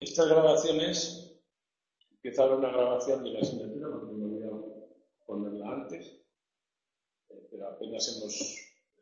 Estas grabaciones, empieza ahora una grabación de la asignatura, porque no voy a ponerla antes, pero apenas hemos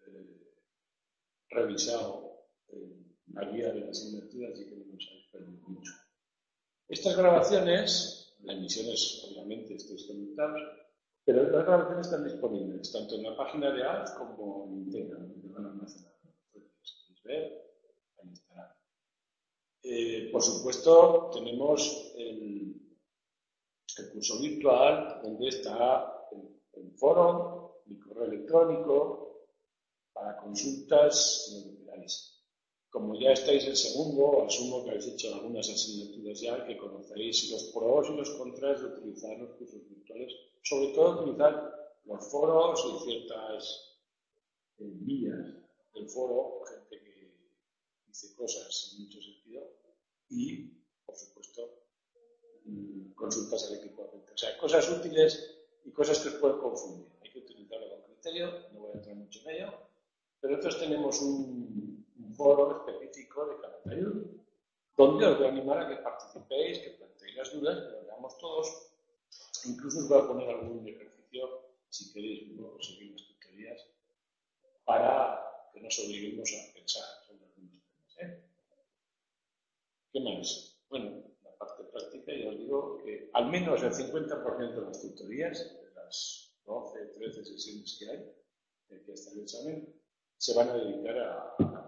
revisado la guía de la asignatura, así que no nos habéis perdido mucho. Estas grabaciones, la emisión es, obviamente, estáis conectados, pero las grabaciones están disponibles tanto en la página de ALT como en Intera, donde van almacenadas. Podéis ver, ahí estará. Por supuesto, tenemos el curso virtual, donde está el foro, mi correo electrónico, para consultas, lo que queráis. Como ya estáis en segundo, asumo que habéis hecho algunas asignaturas ya, que conocéis los pros y los contras de utilizar los cursos virtuales, sobre todo utilizar los foros y ciertas vías del foro, gente que dice cosas en mucho sentido, y, por supuesto, consultas al equipo docente. O sea, cosas útiles y cosas que os pueden confundir. Hay que utilizarlo con criterio, no voy a entrar mucho en ello, pero nosotros tenemos un foro específico de calendario donde os voy a animar a que participéis, que planteéis las dudas, que lo veamos todos. Incluso os voy a poner algún ejercicio, si queréis, luego seguir las tutorías, para que nos obliguemos a pensar sobre algunos temas. ¿Qué más? Bueno, la parte práctica, ya os digo que al menos el 50% de las tutorías, de las 12, 13 sesiones que hay, que está el examen, se van a dedicar a.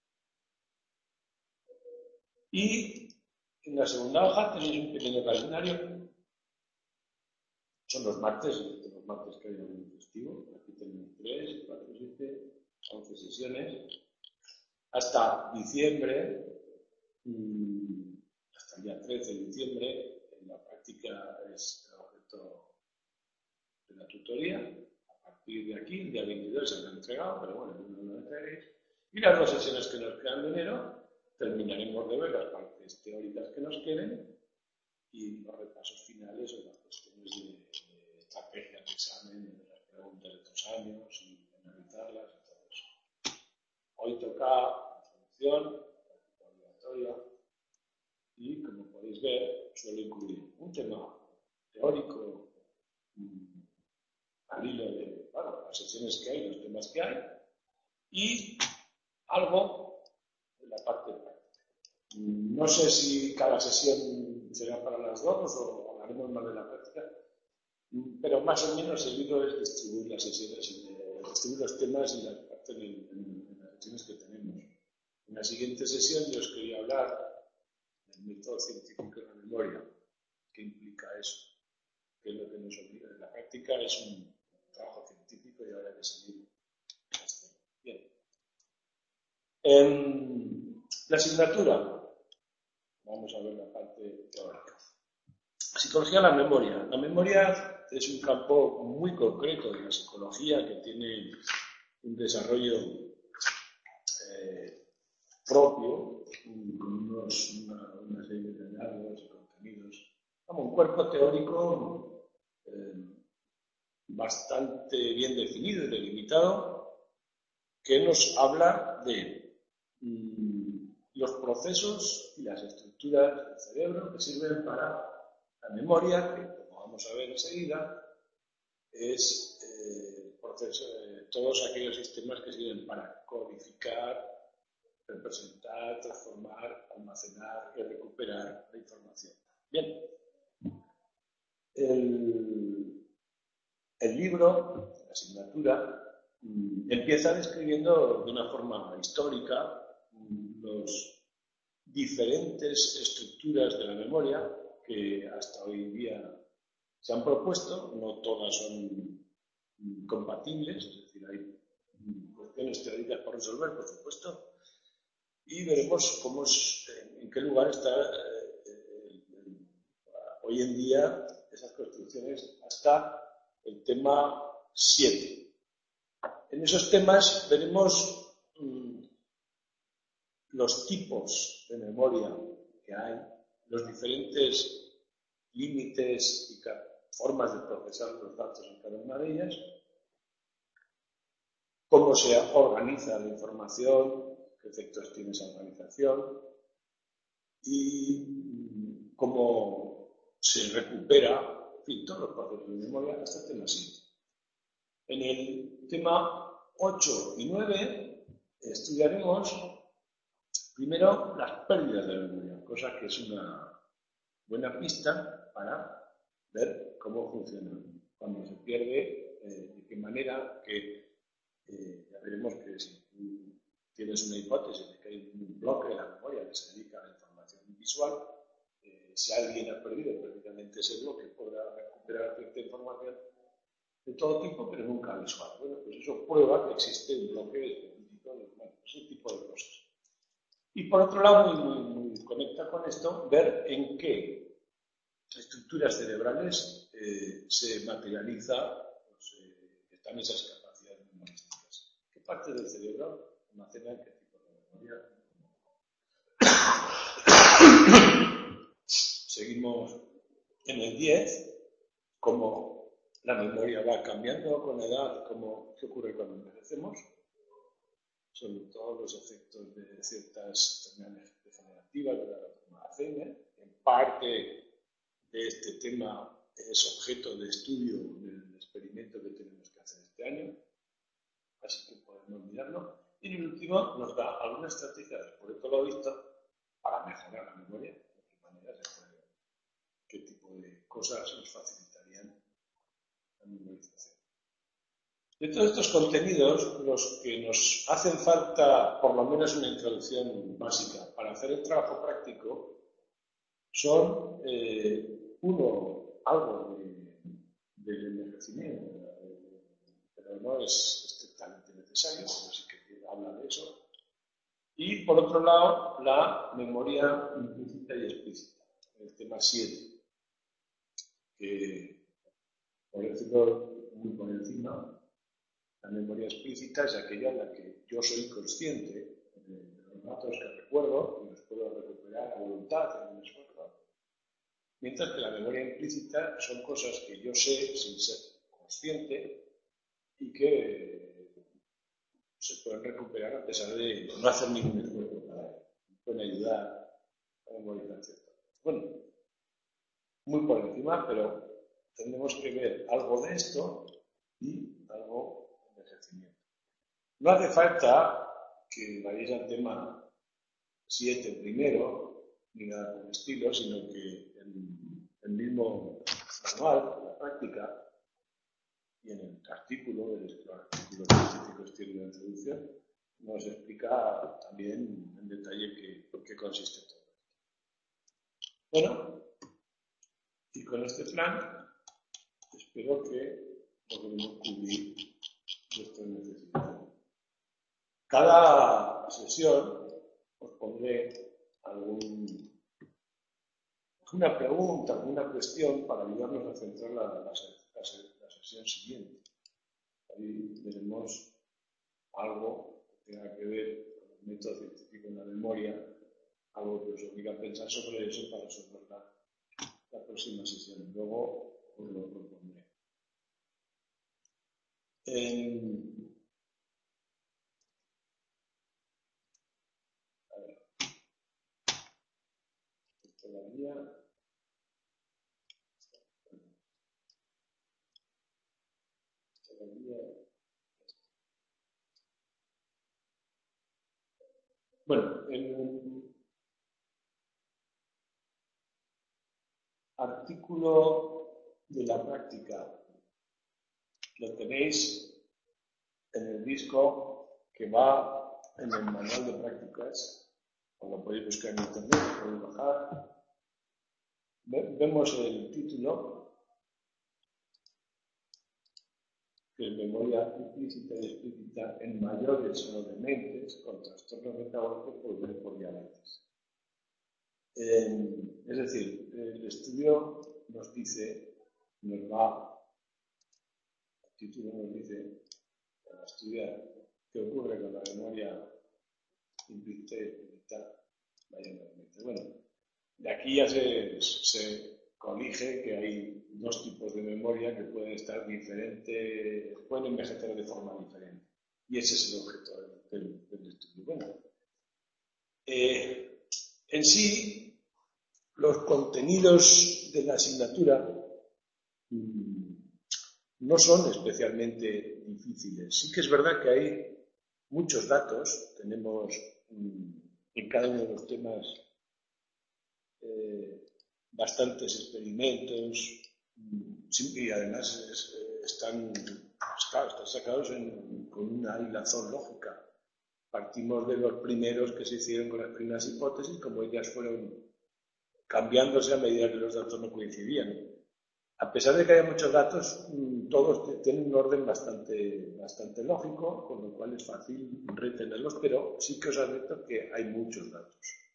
Y en la segunda hoja tenéis un pequeño calendario. Son los martes que hay algún festivo. Aquí tenemos 3, 4, 7, 11 sesiones. Hasta diciembre, hasta el día 13 de diciembre, en la práctica es el objeto de la tutoría. A partir de aquí, el día 22 se han entregado, pero bueno, no lo entreguéis. Y las 2 sesiones que nos quedan de enero, terminaremos de ver las partes teóricas que nos queden y los repasos finales o las cuestiones de estrategia de examen, de las preguntas de 2 años y analizarlas y todo eso. Hoy toca introducción, práctica obligatoria y, como podéis ver, suelo incluir un tema teórico al hilo de las sesiones que hay, los temas que hay y algo de la parte práctica. No sé si cada sesión será para las 2 o hablaremos más de la práctica, pero más o menos el hilo es distribuir las sesiones, distribuir los temas y las partes en las sesiones que tenemos. En la siguiente sesión yo os quería hablar del método científico de la memoria, qué implica eso, qué es lo que nos obliga. La práctica es un trabajo científico y habrá que seguir. Bien. La asignatura. Vamos a ver la parte teórica. Psicología de la memoria. La memoria es un campo muy concreto de la psicología que tiene un desarrollo propio, con una serie de hallazgos y contenidos, como un cuerpo teórico bastante bien definido y delimitado, que nos habla de los procesos y las estructuras del cerebro que sirven para la memoria, que como vamos a ver enseguida, es todos aquellos sistemas que sirven para codificar, representar, transformar, almacenar y recuperar la información. Bien. El libro, la asignatura, empieza describiendo de una forma histórica las diferentes estructuras de la memoria que hasta hoy en día se han propuesto. No todas son compatibles, es decir, hay cuestiones teóricas por resolver, por supuesto, y veremos en qué lugar está hoy en día esas construcciones hasta el tema 7. En esos temas veremos los tipos de memoria que hay, los diferentes límites y formas de procesar los datos en cada una de ellas, cómo se organiza la información, qué efectos tiene esa organización, y cómo se recupera, en fin, todos los procesos de memoria hasta el tema 7. En el tema 8 y 9 estudiaremos primero las pérdidas de memoria, cosa que es una buena pista para ver cómo funciona cuando se pierde, de qué manera, que ya veremos que si tú tienes una hipótesis de que hay un bloque de la memoria que se dedica a la información visual, si alguien ha perdido precisamente ese bloque, podrá recuperar cierta información de todo tipo, pero nunca visual. Bueno, pues eso prueba que existe un bloque específico de ese tipo de cosas. Y por otro lado, muy conecta con esto, ver en qué estructuras cerebrales se materializa, están esas capacidades memorísticas. ¿Qué parte del cerebro almacena qué tipo de memoria? Seguimos en el 10, como la memoria va cambiando con la edad, qué ocurre cuando envejecemos, sobre todo los efectos de ciertas enfermedades degenerativas de la Alzheimer. En parte de este tema es objeto de estudio del experimento que tenemos que hacer este año, así que podemos mirarlo. Y en el último nos da algunas estrategias, por esto lo he visto, para mejorar la memoria, de qué manera se puede, qué tipo de cosas nos facilitarían la memorización. De todos estos contenidos, los que nos hacen falta, por lo menos una introducción básica, para hacer el trabajo práctico, son, algo del envejecimiento, pero no es estrictamente necesario, pero sí que habla de eso. Y, por otro lado, la memoria implícita y explícita, el tema 7, que, por decirlo muy por encima, la memoria explícita es aquella en la que yo soy consciente de los datos que recuerdo y los puedo recuperar a voluntad en un esfuerzo, mientras que la memoria implícita son cosas que yo sé sin ser consciente y que se pueden recuperar a pesar de no hacer ningún esfuerzo para ello. Pueden ayudar a memorizar ciertas cosas. Bueno, muy por encima, pero tenemos que ver algo de esto y algo de envejecimiento. No hace falta que vayáis al tema 7 primero, ni nada por el estilo, sino que en el mismo manual, la práctica, y en el artículo, el artículo científico estilo de introducción, nos explica también en detalle qué consiste todo esto. Bueno, y con este plan, espero que podamos cubrir vuestras necesidades. Cada sesión os pondré alguna pregunta, alguna cuestión para ayudarnos a centrar la sesión siguiente. Ahí veremos algo que tenga que ver con el método científico en la memoria, algo que os obliga a pensar sobre eso para resolver la próxima sesión. Luego os lo propondré. Bueno, el artículo de la práctica lo tenéis en el disco que va en el manual de prácticas, o lo podéis buscar en internet, lo podéis bajar. Vemos el título, que es memoria implícita y explícita en mayores o dementes con trastornos metabólicos por diabetes. Es decir, el estudio nos dice, el título nos dice, para estudiar qué ocurre con la memoria implícita y explícita mayormente. Bueno, de aquí ya se colige que hay dos tipos de memoria que pueden estar diferentes, pueden envejecer de forma diferente. Y ese es el objeto del estudio. Bueno, en sí, los contenidos de la asignatura no son especialmente difíciles. Sí que es verdad que hay muchos datos, tenemos en cada uno de los temas bastantes experimentos y además están sacados con una hilazón lógica. Partimos de los primeros que se hicieron con las primeras hipótesis, como ellas fueron cambiándose a medida que los datos no coincidían. A pesar de que haya muchos datos, todos tienen un orden bastante lógico, con lo cual es fácil retenerlos, pero sí que os advierto que hay muchos datos.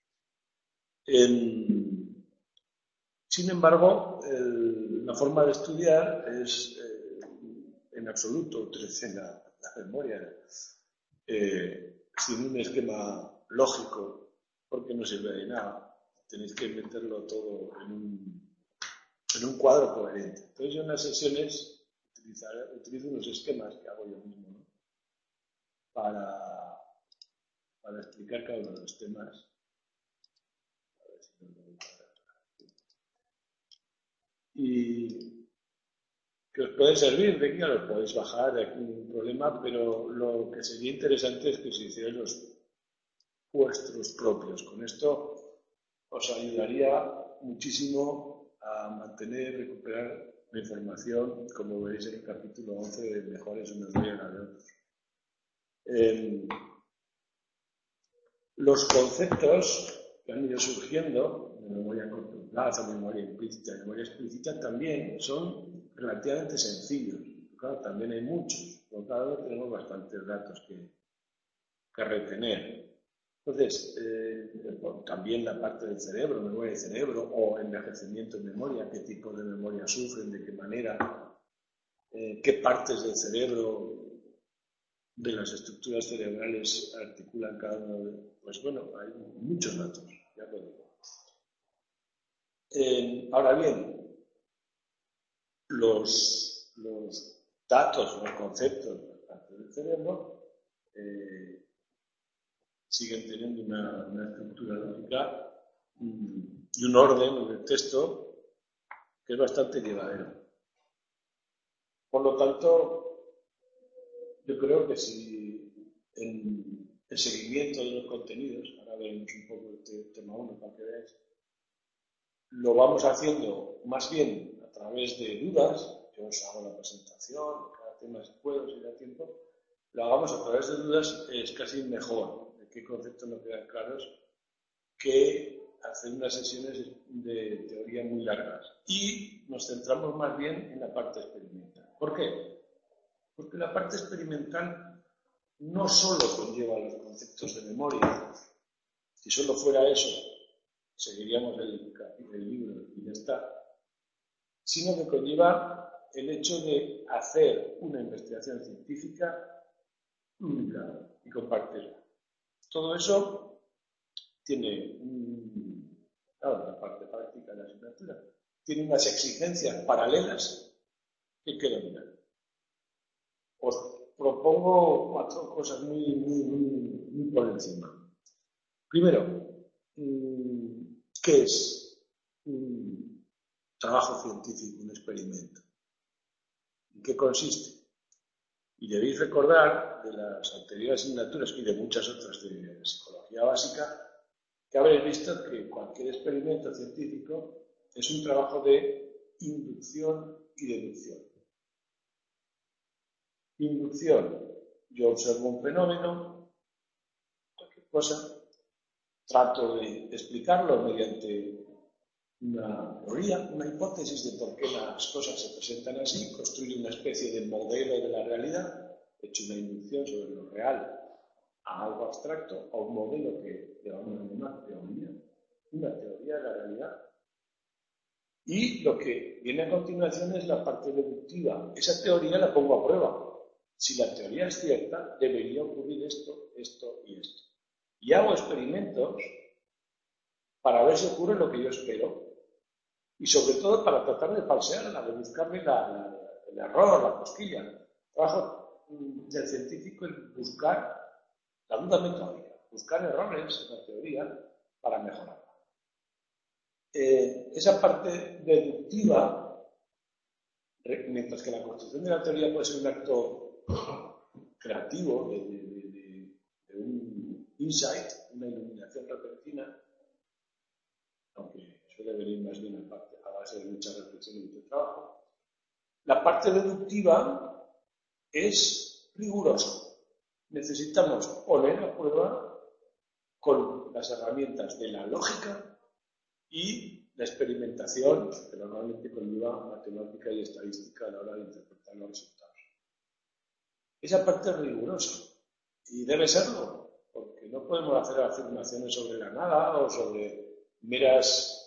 Sin embargo, la forma de estudiar es en absoluto utilicen la memoria sin un esquema lógico, porque no sirve de nada. Tenéis que meterlo todo en un cuadro coherente. Entonces yo en las sesiones utilizo unos esquemas que hago yo mismo, ¿no? para explicar cada uno de los temas. A ver si y que os puede servir, de que ya los podéis bajar, de aquí ningún problema, pero lo que sería interesante es que os hicierais los vuestros propios. Con esto os ayudaría muchísimo a mantener y recuperar la información, como veréis en el capítulo 11 de Mejores unos días a de otros. Los conceptos que han ido surgiendo de memoria a corto plazo, memoria implícita y memoria explícita también son relativamente sencillos. Claro, también hay muchos, por lo tanto tenemos bastantes datos que retener. Entonces, también la parte del cerebro, memoria del cerebro o envejecimiento de memoria, qué tipo de memoria sufren, de qué manera, qué partes del cerebro de las estructuras cerebrales articulan cada uno de... Pues bueno, hay muchos datos, ya lo digo. Ahora bien, los datos, los conceptos de las partes del cerebro siguen teniendo una estructura lógica y un orden en el texto que es bastante llevadero. Por lo tanto, yo creo que si en el seguimiento de los contenidos, ahora veremos un poco el tema 1 para que veáis, lo vamos haciendo más bien a través de dudas, yo os hago la presentación, cada tema si puedo, si da tiempo, lo hagamos a través de dudas, es casi mejor, de qué conceptos no quedan claros, que hacer unas sesiones de teoría muy largas. Y nos centramos más bien en la parte experimental. ¿Por qué? Porque la parte experimental no solo conlleva los conceptos de memoria. Si solo fuera eso, seguiríamos el libro y ya está. Sino que conlleva el hecho de hacer una investigación científica única y compartirla. Todo eso tiene, claro, la parte práctica de la asignatura, tiene unas exigencias paralelas que hay que dominar. Os propongo 4 cosas muy por encima. Primero, ¿qué es un trabajo científico, un experimento? ¿En qué consiste? Y debéis recordar de las anteriores asignaturas y de muchas otras de psicología básica que habréis visto que cualquier experimento científico es un trabajo de inducción y deducción. Inducción. Yo observo un fenómeno, cualquier cosa, trato de explicarlo mediante una teoría, una hipótesis de por qué las cosas se presentan así, construyo una especie de modelo de la realidad, he hecho una inducción sobre lo real a algo abstracto, a un modelo que vamos a llamar teoría, una teoría de la realidad. Y lo que viene a continuación es la parte deductiva. Esa teoría la pongo a prueba. Si la teoría es cierta, debería ocurrir esto, esto y esto. Y hago experimentos para ver si ocurre lo que yo espero. Y sobre todo para tratar de falsearla, de buscarle el error, la cosquilla. El trabajo del científico es buscar la duda metódica, buscar errores en la teoría para mejorarla. esa parte deductiva, mientras que la construcción de la teoría puede ser un acto creativo de un insight, una iluminación repentina, aunque suele venir más bien a base de mucha reflexión y mucho trabajo, la parte deductiva es rigurosa. Necesitamos poner a prueba con las herramientas de la lógica y la experimentación, que normalmente conlleva matemática y estadística a la hora de interpretar los resultados. Esa parte es rigurosa y debe serlo, porque no podemos hacer afirmaciones sobre la nada o sobre meras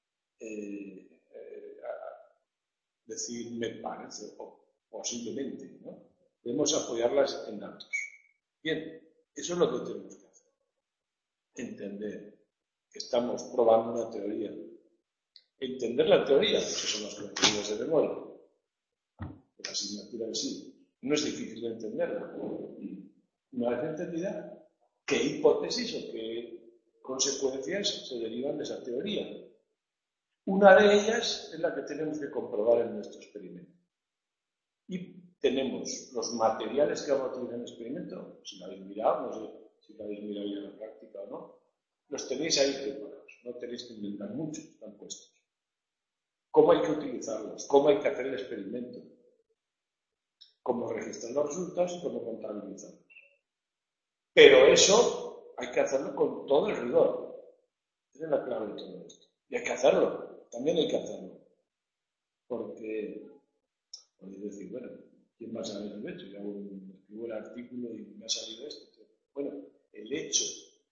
decir me parece o simplemente, ¿no? Debemos apoyarlas en datos. Bien, eso es lo que tenemos que hacer. Entender que estamos probando una teoría. Entender la teoría, que son los contenidos de memoria. La asignatura en sí no es difícil de entenderla. Una vez entendida, ¿qué hipótesis o qué consecuencias se derivan de esa teoría? Una de ellas es la que tenemos que comprobar en nuestro experimento. Y tenemos los materiales que vamos a utilizar en el experimento, si lo habéis mirado, no sé si lo habéis mirado ya en la práctica o no, los tenéis ahí preparados, no tenéis que inventar mucho, están puestos. ¿Cómo hay que utilizarlos? ¿Cómo hay que hacer el experimento? ¿Cómo registrar los resultados y cómo contabilizarlos? Pero eso hay que hacerlo con todo el rigor. Esa es la clave de todo esto. Y hay que hacerlo, también hay que hacerlo. Porque podéis decir, bueno, ¿quién va a saber el hecho? Yo escribo el artículo y me ha salido esto. Bueno, el hecho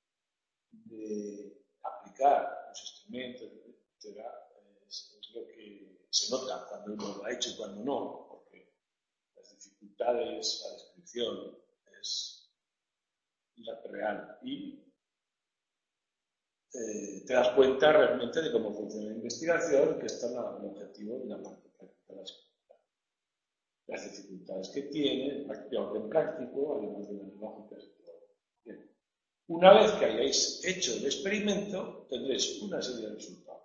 de aplicar los instrumentos, etcétera, es lo que se nota cuando uno lo ha hecho y cuando no, porque las dificultades, la descripción es la real y te das cuenta realmente de cómo funciona la investigación, que está en el objetivo de la parte práctica de las dificultades que tiene, de orden práctico, además de las lógicas y todo. Bien. Una vez que hayáis hecho el experimento, tendréis una serie de resultados.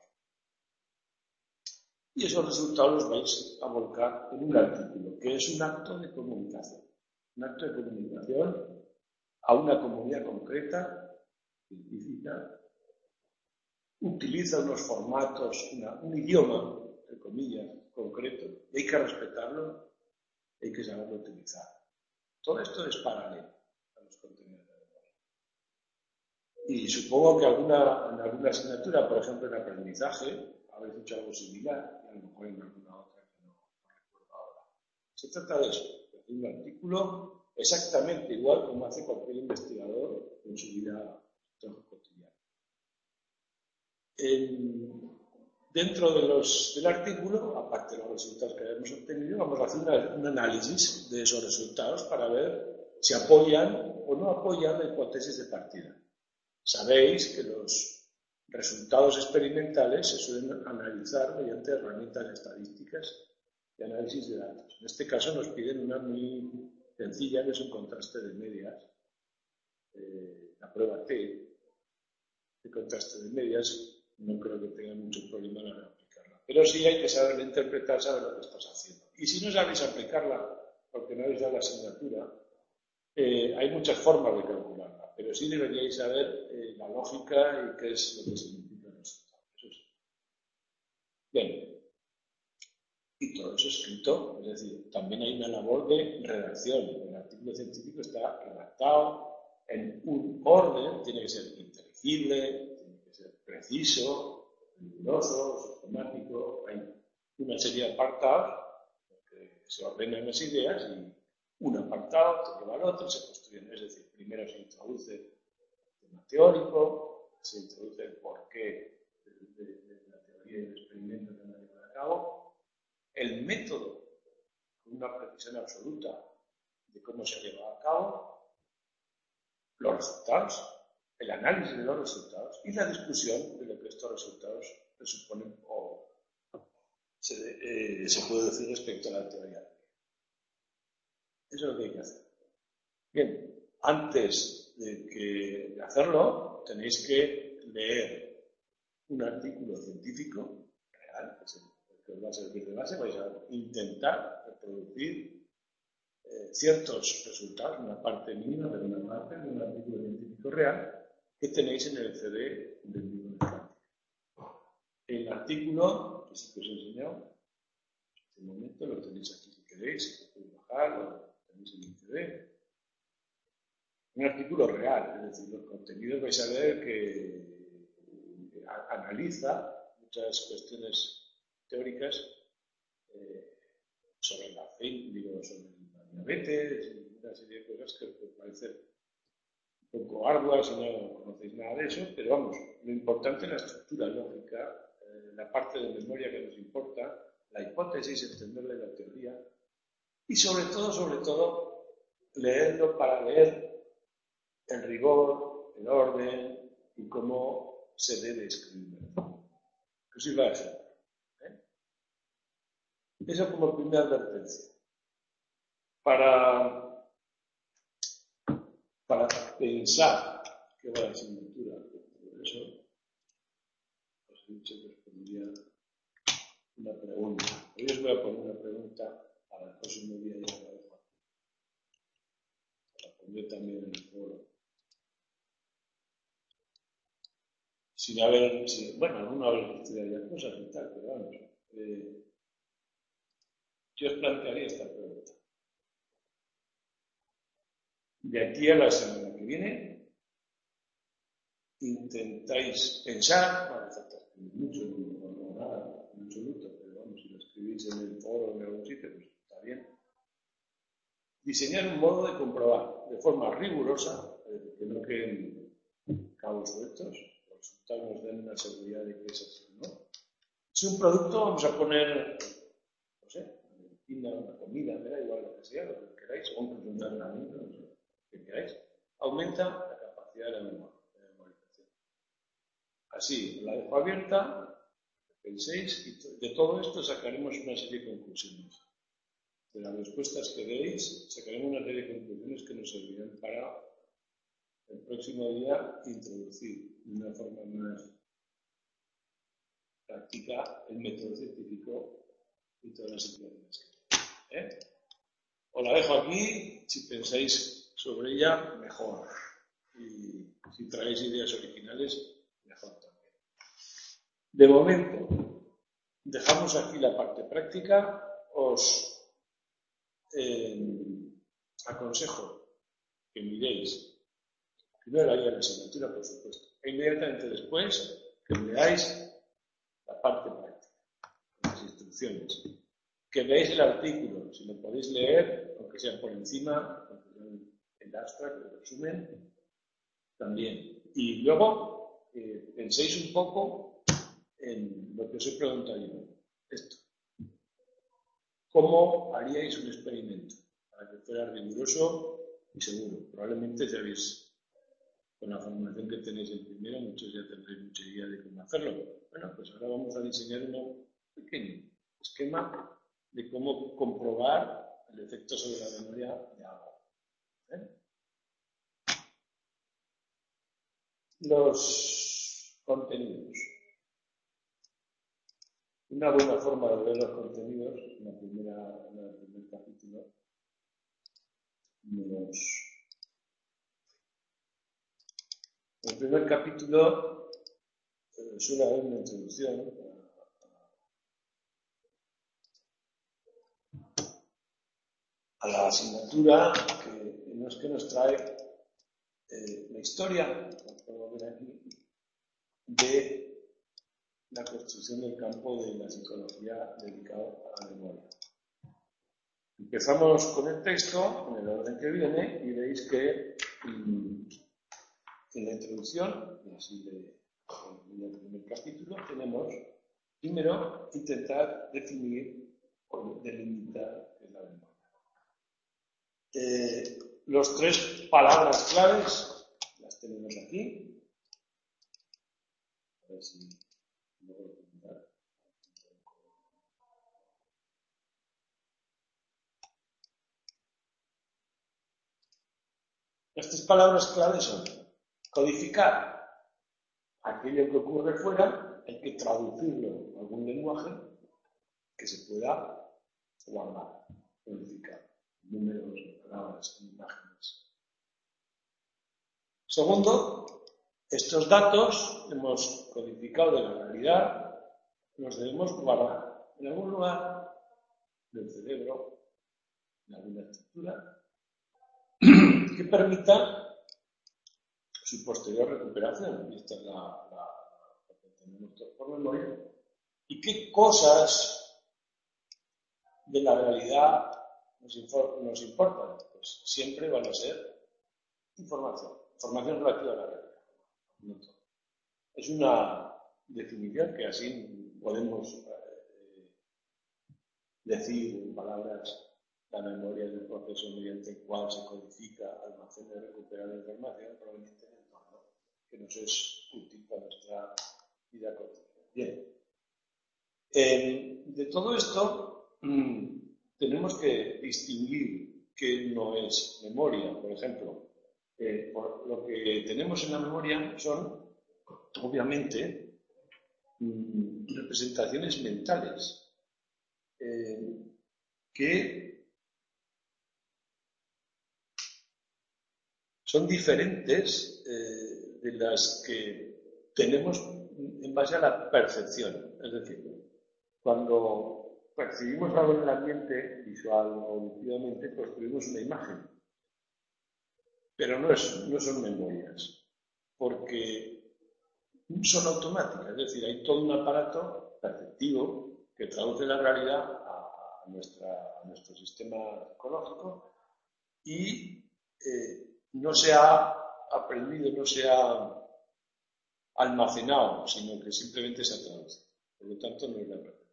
Y esos resultados los vais a volcar en un artículo, que es un acto de comunicación. Un acto de comunicación a una comunidad concreta, científica, utiliza unos formatos, un idioma, entre comillas, concreto, y hay que respetarlo, hay que saberlo utilizar. Todo esto es paralelo a los contenidos de memoria. Y supongo que en alguna asignatura, por ejemplo en aprendizaje, habéis hecho algo similar, y a lo mejor en alguna otra que no recuerdo ahora. Se trata de eso, de hacer un artículo exactamente igual como hace cualquier investigador en su vida cotidiana. Dentro del artículo, aparte de los resultados que hayamos obtenido, vamos a hacer un análisis de esos resultados para ver si apoyan o no apoyan la hipótesis de partida. Sabéis que los resultados experimentales se suelen analizar mediante herramientas estadísticas de análisis de datos. En este caso nos piden una muy sencilla, que es un contraste de medias, la prueba T, de contraste de medias. No creo que tenga mucho problema en aplicarla. Pero sí hay que saber interpretar, saber lo que estás haciendo. Y si no sabéis aplicarla, porque no habéis dado la asignatura, hay muchas formas de calcularla, pero sí deberíais saber la lógica y qué es lo que significa el resultado. Eso sí. Bien. Y todo eso escrito, es decir, también hay una labor de redacción. El artículo científico está redactado en un orden, tiene que ser inteligible, preciso, riguroso, sistemático. Hay una serie de apartados que se ordenan las ideas y un apartado te lleva al otro, se construyen. Es decir, primero se introduce el tema teórico, se introduce el porqué de la teoría y del experimento que van a llevar a cabo, el método con una precisión absoluta de cómo se ha llevado a cabo, los resultados, el análisis de los resultados y la discusión de lo que estos resultados presuponen o se puede decir respecto a la teoría. Eso es lo que hay que hacer. Bien, antes de hacerlo tenéis que leer un artículo científico real, que es el que os va a servir de base, vais a intentar reproducir ciertos resultados, una parte mínima de una parte de un artículo científico real que tenéis en el CD del libro de práctica. El artículo, que sí que os he enseñado, en este momento lo tenéis aquí si queréis, lo podéis bajar, lo tenéis en el CD. Un artículo real, es decir, los contenidos vais a ver que analiza muchas cuestiones teóricas sobre la diabetes y una serie de cosas que os parecen un poco arduas si no conocéis nada de eso, pero vamos, lo importante es la estructura lógica, la parte de memoria que nos importa, la hipótesis, entenderle la teoría y sobre todo, leerlo para leer el rigor, el orden y cómo se debe escribir. Que sirva de ejemplo. Eso como primera advertencia. Para pensar que va la asignatura, por eso os he dicho que os pondría una pregunta. Hoy os voy a poner una pregunta para el próximo día ya la dejo aquí. La pondré también en el foro. Sin haber, bueno, alguna vez estudiaría cosas y tal, pero vamos. Yo os plantearía esta pregunta. De aquí a la semana que viene, intentáis pensar, no hace falta escribir mucho, no nada, en absoluto, pero vamos, si lo escribís en el foro o en algún sitio, pues está bien. Diseñar un modo de comprobar de forma rigurosa, que no queden cabos sueltos, los resultados nos den una seguridad de que es así, ¿no? Si un producto, vamos a poner, no sé, una comida, me da igual lo que sea, lo que queráis, o un entrenamiento, no sé, lo que queráis, aumenta la capacidad de la memorización. Así, la dejo abierta, penséis, y de todo esto sacaremos una serie de conclusiones. De las respuestas que deis, sacaremos una serie de conclusiones que nos servirán para el próximo día introducir de una forma más práctica el método científico y todas las situaciones. Os la dejo aquí, si pensáis sobre ella, mejor. Y si traéis ideas originales, mejor también. De momento, dejamos aquí la parte práctica. Os aconsejo que miréis primero la guía de la asignatura, por supuesto, e inmediatamente después que veáis la parte práctica, las instrucciones, que veáis el artículo, si lo podéis leer, aunque sea por encima, aunque sea el abstract, el resumen, también. Y luego penséis un poco en lo que os he preguntado yo, esto. ¿Cómo haríais un experimento para que fuera riguroso y seguro? Probablemente ya habéis, con la formación que tenéis en primero, muchos ya tendréis mucha idea de cómo hacerlo. Bueno, pues ahora vamos a diseñar un pequeño esquema de cómo comprobar el efecto sobre la memoria de algo. Los contenidos. Una buena forma de ver los contenidos, en el primer capítulo, en el primer capítulo suele haber una introducción a la asignatura que nos trae la historia, como podemos ver aquí, de la construcción del campo de la psicología dedicado a la memoria. Empezamos con el texto, en el orden que viene, y veis que en la introducción, y así en el primer capítulo, tenemos primero intentar definir o delimitar qué es la memoria. Los tres palabras claves las tenemos aquí. A ver si luego lo puedo. Las tres palabras claves son codificar aquello que ocurre fuera, hay que traducirlo a algún lenguaje que se pueda guardar, codificar, números, palabras, imágenes. Segundo, estos datos hemos codificado de la realidad, los debemos guardar en algún lugar del cerebro, en alguna estructura, que permita su posterior recuperación. Y esta es la que tenemos todos por memoria. ¿Y qué cosas de la realidad nos importan? Pues siempre van a ser información relativa a la realidad. Es una definición que así podemos decir en palabras: la memoria es el proceso mediante el cual se codifica, almacena y recupera la información proveniente del entorno, que nos es útil para nuestra vida cotidiana. Bien. De todo esto tenemos que distinguir qué no es memoria. Por ejemplo, por lo que tenemos en la memoria son, obviamente, representaciones mentales que son diferentes de las que tenemos en base a la percepción. Es decir, cuando percibimos algo en el ambiente, visual o auditivamente, construimos una imagen. Pero no son memorias, porque son automáticas. Es decir, hay todo un aparato perceptivo que traduce la realidad a nuestro sistema psicológico y no se ha aprendido, no se ha almacenado, sino que simplemente se ha traducido. Por lo tanto, no es la verdad.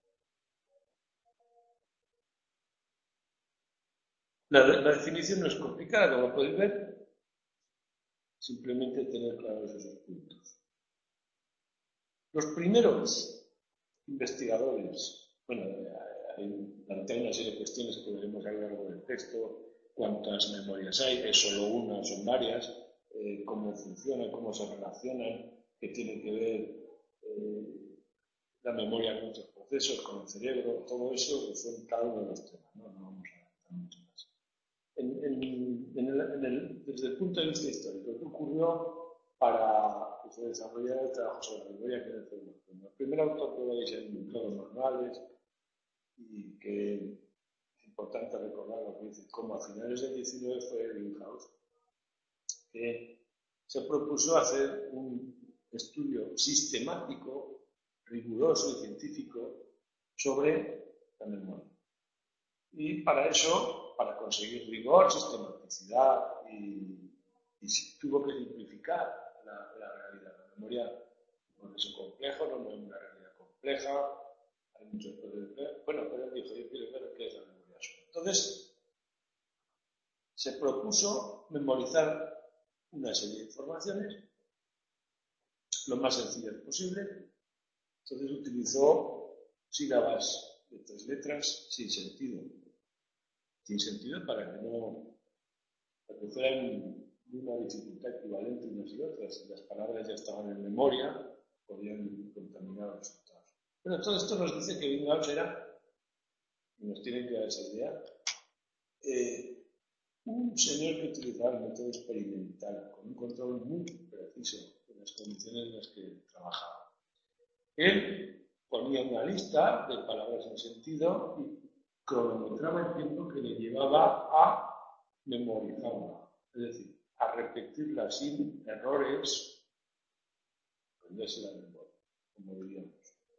La definición no es complicada, como podéis ver, simplemente tener claros esos puntos. Los primeros investigadores, bueno, plantean una serie de cuestiones que veremos a lo largo del texto: cuántas memorias hay, es solo una, son varias, cómo funcionan, cómo se relacionan, qué tiene que ver la memoria con otros procesos, con el cerebro. Todo eso son cada uno de los temas, no vamos a avanzar mucho más. Desde el punto de vista histórico, ¿qué ocurrió para que se desarrollara el trabajo sobre la memoria que el cerebro? El primer autor que veis en todos los manuales, y que es importante recordar lo que dice, como a finales del 19 fue Ebbinghaus, que se propuso hacer un estudio sistemático, riguroso y científico sobre la memoria. Y para eso, para conseguir rigor, sistematicidad y tuvo que simplificar la realidad. La memoria es un proceso complejo, no es una realidad compleja, hay muchos procesos. Bueno, pero él dijo: yo quiero ver qué es la memoria. Entonces, se propuso memorizar una serie de informaciones lo más sencillas posible. Entonces utilizó sílabas de 3 letras sin sentido para que fueran de una dificultad equivalente unas y otras. Si las palabras ya estaban en memoria, podían contaminar los resultados. Pero todo esto nos dice que Ebbinghaus era, y nos tiene que dar esa idea, un señor que utilizaba el método experimental con un control muy preciso de las condiciones en las que trabajaba. Él ponía una lista de palabras en sentido y cronometraba el tiempo que le llevaba a memorizarla, es decir, a repetirla sin errores, aprenderse la memoria, como diríamos.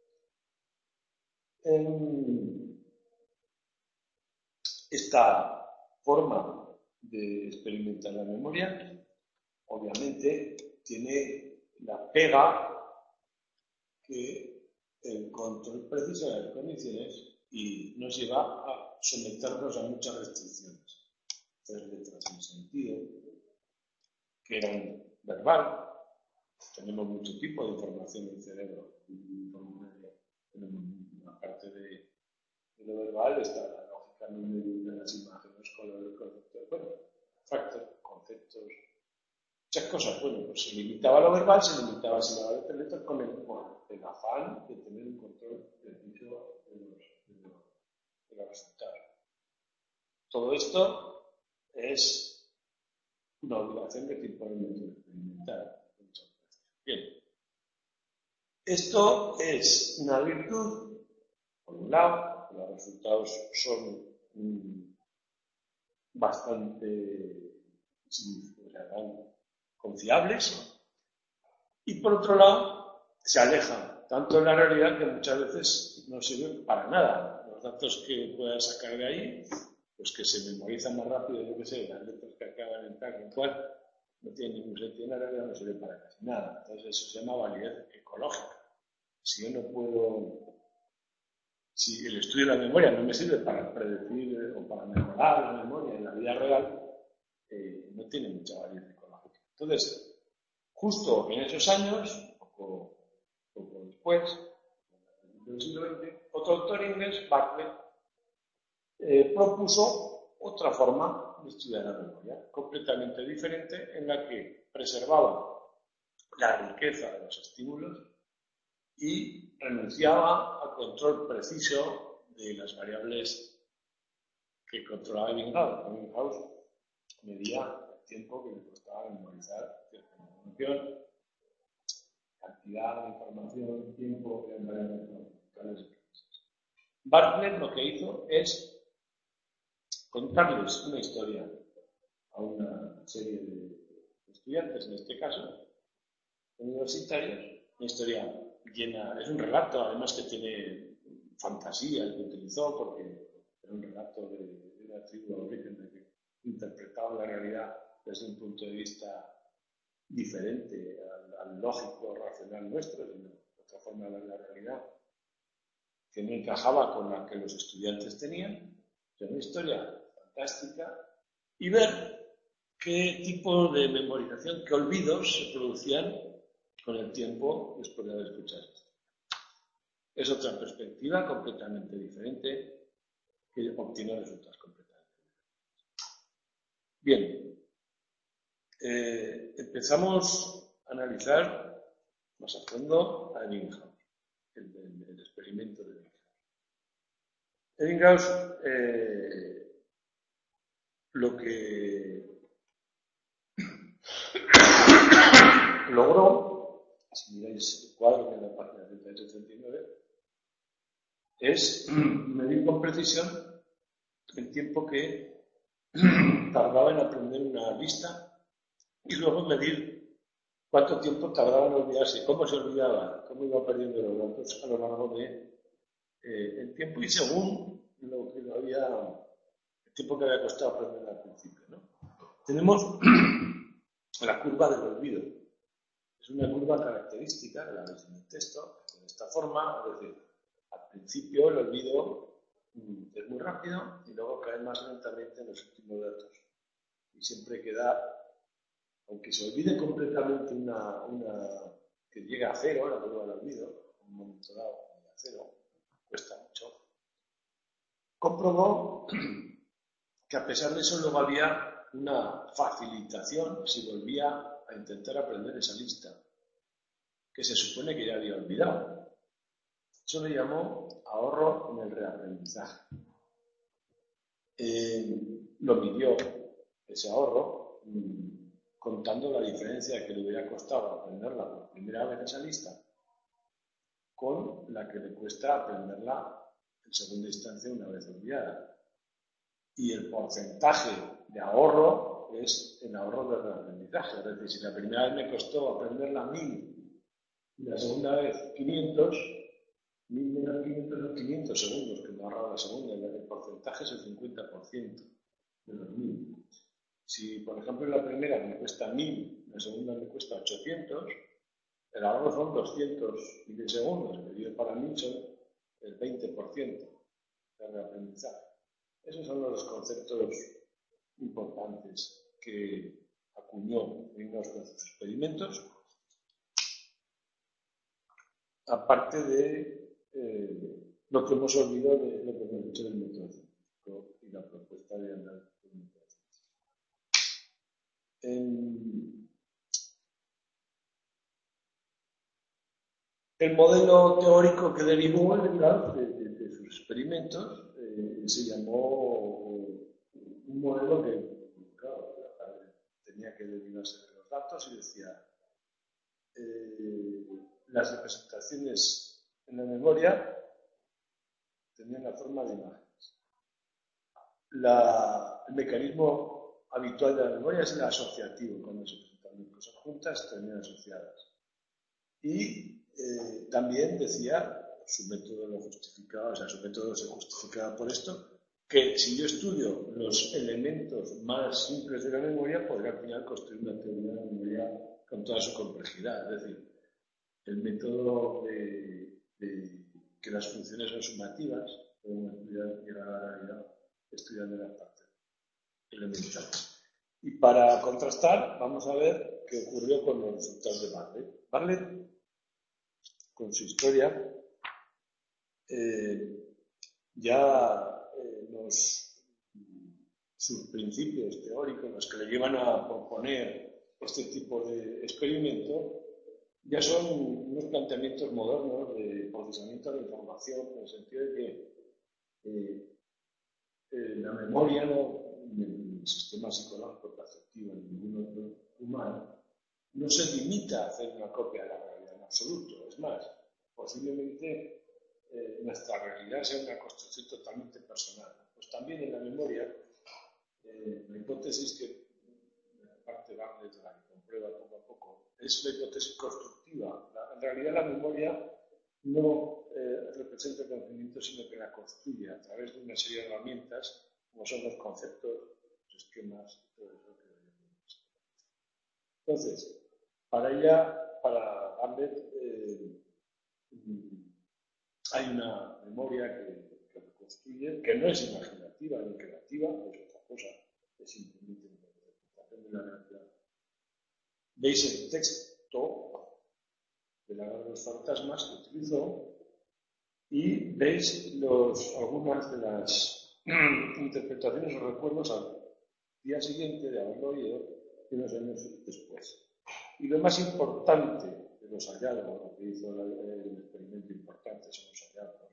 Esta forma de experimentar la memoria, obviamente, tiene la pega que el control preciso de las condiciones y nos lleva a someternos a muchas restricciones. 3 letras sin sentido, que eran verbal. Tenemos mucho tipo de información del cerebro. Tenemos una parte de lo verbal, está la lógica numérica, las imágenes, colores, conceptos, bueno, factos, conceptos, muchas cosas. Bueno, pues se limitaba a lo verbal, se limitaba a sílabas de 3 letras con el pegado. afán de tener un control preciso de los resultados. Todo esto es una obligación que te impone el método experimental. Bien. Esto es una virtud, por un lado, los resultados son bastante confiables, y por otro lado, se alejan tanto de la realidad que muchas veces no sirven para nada. Los datos que puedas sacar de ahí, pues que se memorizan más rápido, yo que sé, las letras que acaban en tal y cual, no tiene ningún sentido, en la realidad no sirve para casi nada. Entonces eso se llama validez ecológica. Si yo no puedo, si el estudio de la memoria no me sirve para predecir o para mejorar la memoria en la vida real, no tiene mucha validez ecológica. Entonces, justo en esos años, poco después, del siglo XX, otro autor inglés, Bartlett, propuso otra forma de estudiar la memoria, completamente diferente, en la que preservaba la riqueza de los estímulos y renunciaba al control preciso de las variables que controlaba Ebbinghaus. Ebbinghaus medía el tiempo que le costaba memorizar cierta información, cantidad de información, tiempo, eran variables fundamentales. Bartlett lo que hizo es contarles una historia a una serie de estudiantes, en este caso, universitarios, una historia llena, es un relato además que tiene fantasía el que utilizó, porque era un relato de una tribu aborigen que interpretaba la realidad desde un punto de vista diferente al lógico racional nuestro, sino otra forma de ver la realidad que no encajaba con la que los estudiantes tenían. Es una historia fantástica, y ver qué tipo de memorización, qué olvidos se producían con el tiempo después de haber escuchado esto. Es otra perspectiva completamente diferente que obtiene resultados completamente diferentes. Bien, empezamos a analizar más a fondo a Ebbinghaus, el experimento de Ebbinghaus. Lo que logró, si miráis el cuadro que en la página 38-39, es medir con precisión el tiempo que tardaba en aprender una lista y luego medir cuánto tiempo tardaba en olvidarse, cómo se olvidaba, cómo iba perdiendo los datos a lo largo de el tiempo, y según lo que el tiempo que había costado aprender al principio, ¿no? Tenemos la curva del olvido. Es una curva característica, la veis en el texto, de esta forma, es decir, al principio el olvido es muy rápido y luego cae más lentamente en los últimos datos. Y siempre queda, aunque se olvide completamente que llega a cero, la curva del olvido, en un momento dado, a cero, cuesta mucho. Comprobó que a pesar de eso luego había una facilitación si volvía a intentar aprender esa lista, que se supone que ya había olvidado. Eso le llamó ahorro en el reaprendizaje. Lo midió ese ahorro contando la diferencia que le hubiera costado aprenderla por primera vez esa lista con la que le cuesta aprenderla en segunda instancia una vez olvidada. Y el porcentaje de ahorro es el ahorro de reaprendizaje. Es decir, si la primera vez me costó aprenderla 1000 y la segunda vez 500, 1000 menos 500 son 500 segundos que me ahorraba la segunda, y el porcentaje es el 50% de los 1000. Si, por ejemplo, la primera me cuesta 1000, la segunda me cuesta 800, el ahorro son 200 milisegundos, medido para 1000 son el 20% de reaprendizaje. Esos son los conceptos importantes que acuñó Ebbinghaus con sus experimentos, aparte de lo que hemos olvidado de lo que hemos dicho del método científico y la propuesta de andar por el método científico. El modelo teórico que derivó de sus experimentos se llamó un modelo que, claro, tenía que derivarse de los datos y decía las representaciones en la memoria tenían la forma de imágenes. El mecanismo habitual de la memoria es el asociativo, cuando se presentan cosas juntas terminan asociadas. Y también decía, su método lo justificaba, o sea, su método se justificaba por esto, que si yo estudio los elementos más simples de la memoria, podría al final construir una teoría de la memoria con toda su complejidad. Es decir, el método de que las funciones son sumativas, podemos llegar a la realidad estudiando las partes elementales. Y para contrastar, vamos a ver qué ocurrió con los resultados de Bartlett. Bartlett, con su historia, sus principios teóricos, los que le llevan a proponer este tipo de experimento, ya son unos planteamientos modernos de procesamiento de información, en el sentido de que la memoria, en el sistema psicológico perceptivo, en ningún otro humano, no se limita a hacer una copia de la realidad en absoluto. Es más, posiblemente nuestra realidad sea una construcción totalmente personal. Pues también en la memoria, la hipótesis que, la parte Bartlett de la que comprueba poco a poco, es la hipótesis constructiva. En realidad la memoria no representa el conocimiento, sino que la construye a través de una serie de herramientas, como son los conceptos, los esquemas y todo eso que vemos. Entonces, para Bartlett, hay una memoria que reconstruye, que no es imaginativa ni creativa, es otra cosa, es simplemente una representación de la realidad. Veis el texto de la de los fantasmas que utilizó y veis algunas de las interpretaciones o recuerdos al día siguiente de haberlo oído y unos años después. Y lo más importante de los hallazgos, lo que hizo el experimento importante son los hallazgos,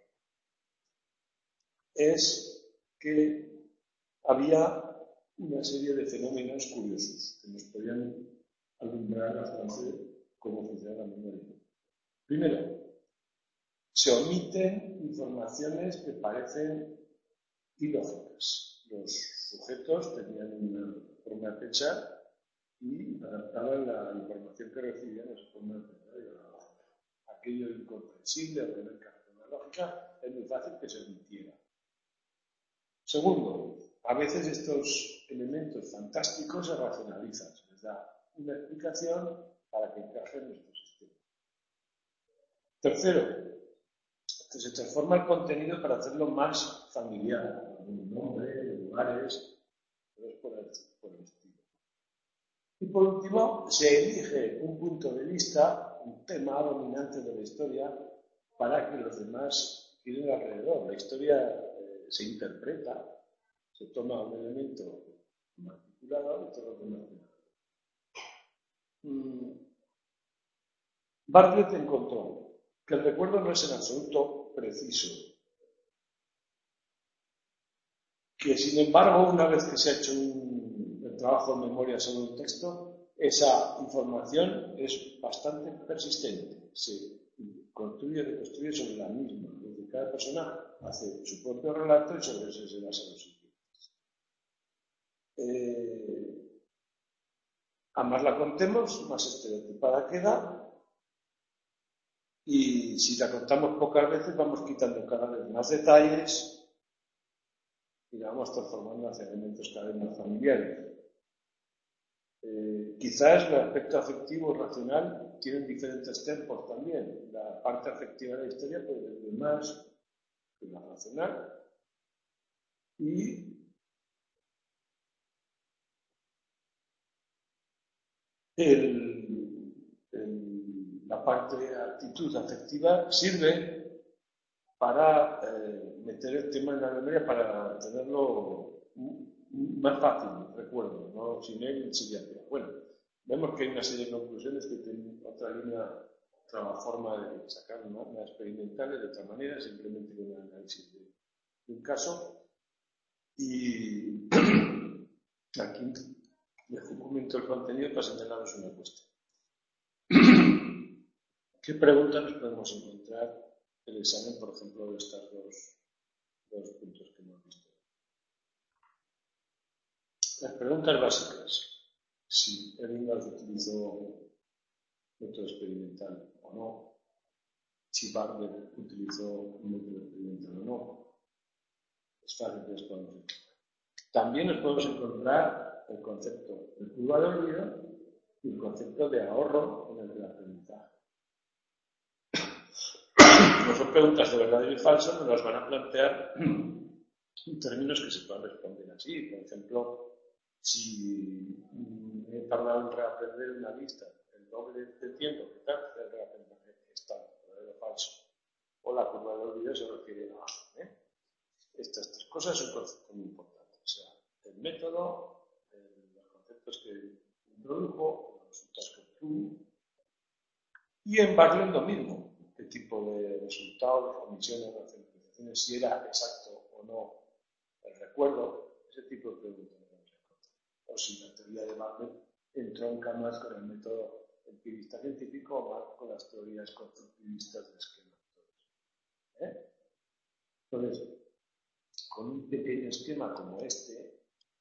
es que había una serie de fenómenos curiosos que nos podían alumbrar bastante cómo funciona la memoria. Primero, se omiten informaciones que parecen ilógicas. Los sujetos tenían una forma de pensar y adaptaban la información que recibían a su forma de pensar. Aquello incomprensible o que no encaja con la lógica es muy fácil que se omitiera. Segundo, a veces estos elementos fantásticos se racionalizan, se les da una explicación para que encaje en nuestro sistema. Tercero, que se transforma el contenido para hacerlo más familiar, con nombres, lugares, por el estilo. Y por último, se elige un punto de vista, un tema dominante de la historia, para que los demás giren alrededor. La historia se interpreta, se toma un elemento articulado y todo lo demás. Bartlett encontró que el recuerdo no es en absoluto preciso, que sin embargo, una vez que se ha hecho el trabajo de memoria sobre un texto, esa información es bastante persistente, se construye y reconstruye sobre la misma, es decir, cada persona hace su propio relato y sobre eso se basa los siguientes. A más la contemos, más estereotipada queda. Y si la contamos pocas veces, vamos quitando cada vez más detalles y la vamos transformando hacia elementos cada vez más familiares. Quizás el aspecto afectivo y racional tienen diferentes tempos también. La parte afectiva de la historia puede ser más que la racional. Y la parte de actitud afectiva sirve para meter el tema en la memoria, para tenerlo más fácil, recuerdo, ¿no? Sin él sería peor. Bueno, vemos que hay una serie de conclusiones que tienen otra línea otra forma de sacar una experimental de otra manera, simplemente con un análisis de un caso. Y aquí dejo un momento el contenido para señalaros una cuestión. ¿Qué preguntas nos podemos encontrar en el examen, por ejemplo, de estos dos puntos que hemos visto? Las preguntas básicas. Si el Ingalls utilizó método experimental o no, si Barber utilizó un método experimental o no. Es fácil de responder. También nos podemos encontrar el concepto de curva de olvido y el concepto de ahorro en el aprendizaje. No son preguntas de verdadero y falso, nos las van a plantear en términos que se puedan responder así. Por ejemplo, si he tardado en reaprender una lista el doble de tiempo que tarda el reaprendizaje está verdadero o falso. O la curva de olvido se refiere a estas tres cosas son conceptos muy importantes. O sea, el método, los conceptos que introdujo, los resultados que obtuvo. Y en Bartlett lo mismo. ¿Qué tipo de resultados, de omisiones, de generalizaciones, si era exacto o no el recuerdo? Ese tipo de preguntas no vamos a encontrar. O si la teoría de Bartlett entronca más con el método empirista científico o más con las teorías constructivistas de esquemas. Entonces, con un pequeño esquema como este,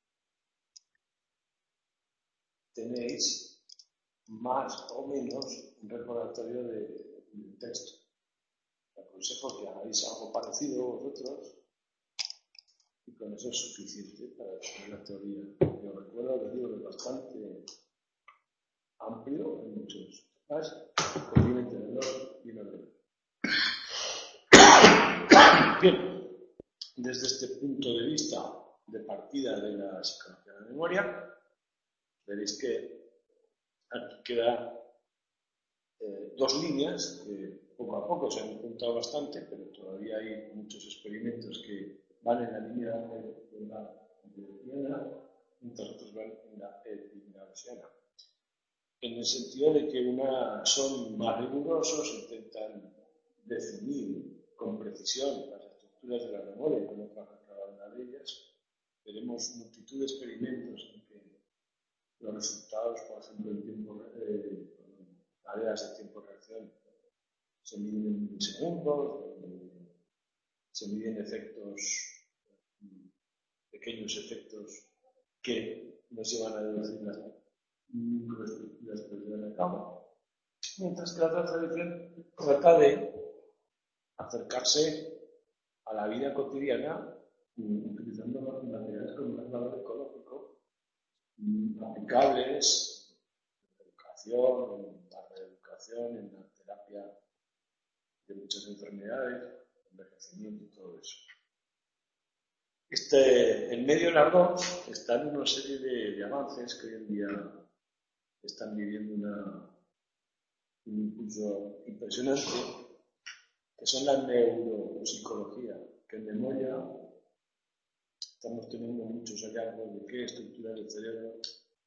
tenéis más o menos un recordatorio del texto. Te aconsejo que hagáis algo parecido vosotros y con eso es suficiente para tener la teoría. Yo recuerdo que digo que es bastante amplio en muchos temas, conviene tenerlo y no lo. Bien, desde este punto de vista de partida de la psicología de la memoria, veréis que aquí quedan dos líneas que poco a poco se han juntado bastante, pero todavía hay muchos experimentos que van en la línea de la Epingarsiana, mientras otros van en la Epingarsiana. En el sentido de que son más rigurosos, intentan definir con precisión las estructuras de la memoria y cómo trabaja cada una de ellas. Veremos multitud de experimentos en que los resultados, por ejemplo, en tareas de tiempo-reacción se miden en milisegundos, se miden pequeños efectos que nos llevan a deducir las microestructuras que se llevan a cabo. Mientras que la otra tradición trata de acercarse a la vida cotidiana utilizando materiales con más valor ecológico aplicables en educación, en la reeducación, en la terapia de muchas enfermedades, envejecimiento y todo eso. El medio largo está en una serie de avances que hoy en día están viviendo un impulso impresionante, que son la neuropsicología, que en memoria estamos teniendo muchos hallazgos de qué estructuras del cerebro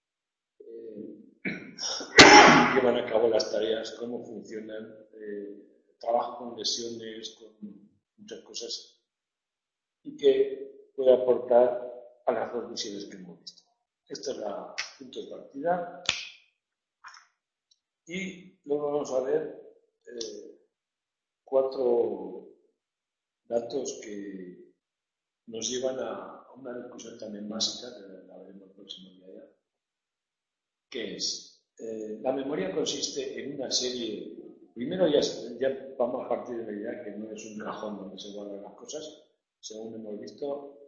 llevan a cabo las tareas, cómo funcionan, trabajo con lesiones, con muchas cosas, y que puede aportar a las dos visiones que hemos visto. Este es el punto de partida. Y luego vamos a ver 4 datos que nos llevan a una discusión también básica, que la veremos el próximo día, que es, la memoria consiste en una serie, primero ya vamos a partir de la idea que no es un cajón donde se guardan las cosas, según hemos visto,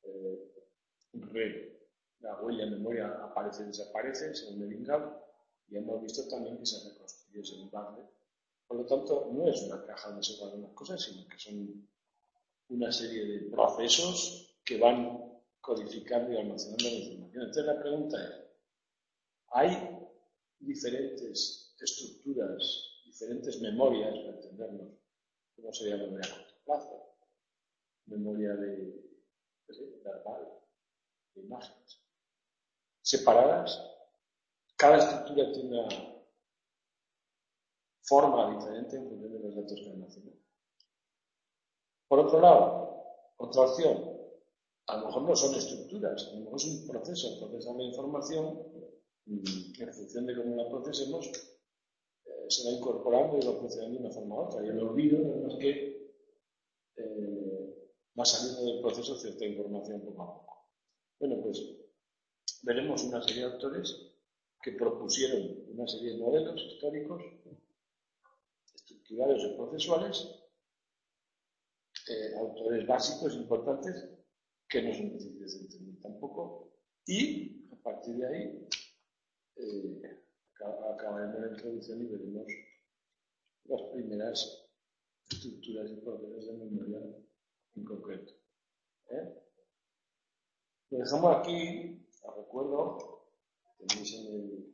la huella de memoria aparece y desaparece, según el Ingalls, y hemos visto también que se reconstruye según Bartlett. Por lo tanto, no es una caja donde se guardan las cosas, sino que son una serie de procesos que van codificando y almacenando la información. Entonces la pregunta es, ¿hay diferentes estructuras, diferentes memorias, para entendernos? ¿Cómo sería la memoria a corto plazo? Memoria verbal, de imágenes. Separadas, cada estructura tiene forma diferente en función de los datos que almacenan. Por otro lado, otra opción, a lo mejor no son estructuras, a lo mejor es un proceso, procesar la información, en función de cómo la procesemos, se va incorporando y va funcionando de una forma u otra. Y el olvido no es que va saliendo del proceso cierta información poco a poco. Bueno, pues veremos una serie de autores que propusieron una serie de modelos históricos, estructurales o procesuales, autores básicos importantes que no son difíciles de entender tampoco, y a partir de ahí acabaremos la introducción y veremos las primeras estructuras y procesos de memoria en concreto. Lo dejamos aquí, os recuerdo, tenéis en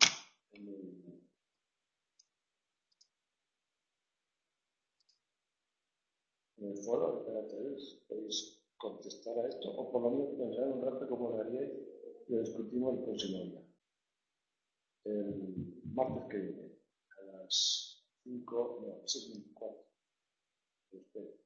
el foro, podéis contestar a esto, o por lo menos pensar un rato cómo lo haríais y lo discutimos el próximo día. El martes que viene, a las 5, no, 6:04. Espero.